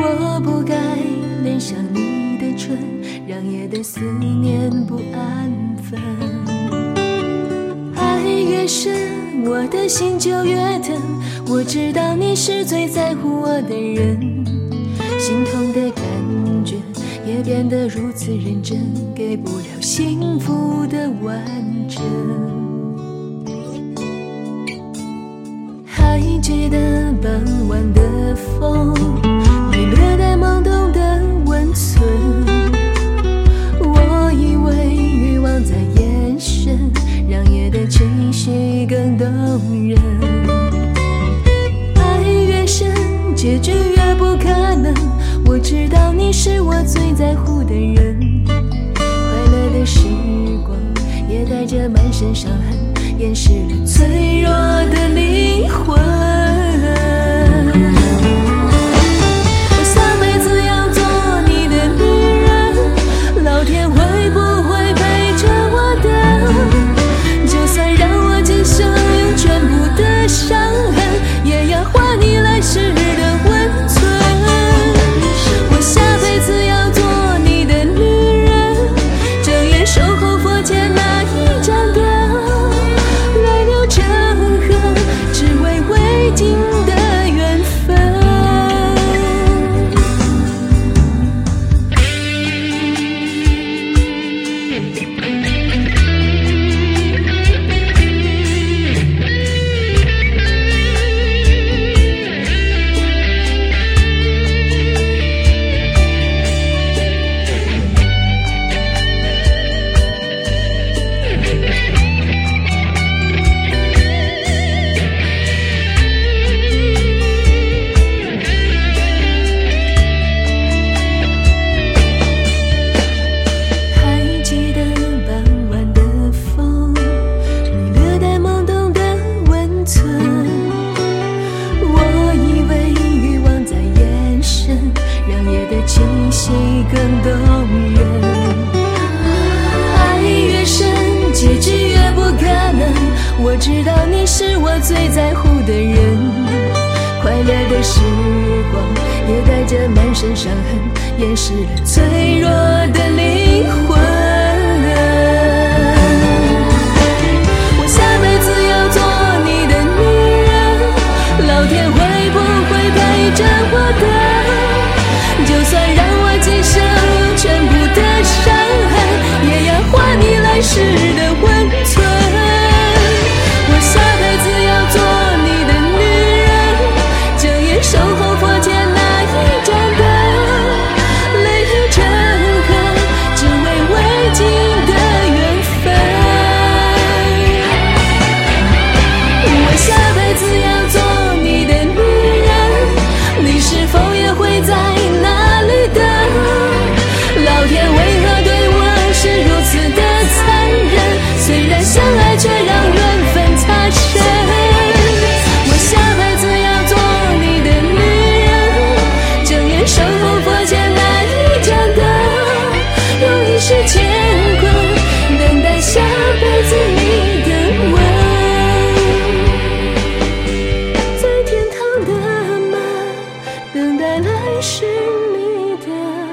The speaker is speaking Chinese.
我不该恋上你的唇，让夜的思念不安分。爱越深，我的心就越疼。我知道你是最在乎我的人，心痛的感觉也变得如此认真，给不了幸福的完整。还记得傍晚的风，你略带懵懂的温存，我以为欲望在眼神，让夜的情绪更动人。爱越深，结局越不可能，我知道你是我最在乎的人，快乐的时光也带着满身伤痕，掩饰了脆弱的灵魂。我下辈子要做你的女人，老天会不会陪着我的？就算让我今生用全部的伤痕，也要换你来世的温存。我下辈子要做你的女人，睁眼守候佛前那一盏灯，泪流成河，只为未尽的缘分。更动人，爱越深，结局越不可能。我知道你是我最在乎的人，快乐的时光也带着满身伤痕，掩饰了脆弱的灵魂。我下辈子要做你的女人，老天会不会陪着我的？就算让我今生用全部的伤痕，也要换你来世的温存。我下辈子要做你的女人，睁眼守候佛前那一盏灯，泪流成河，只为未尽的缘分。我下辈子要做你的女人，你是否也会在那里等？老天为何对我是如此的残忍？虽然相爱，却让缘分擦身。我下辈子要做你的女人，睁眼守候佛前那一盏灯，用一世牵挂，等待下辈子你的吻。在天堂的门，等待来世你的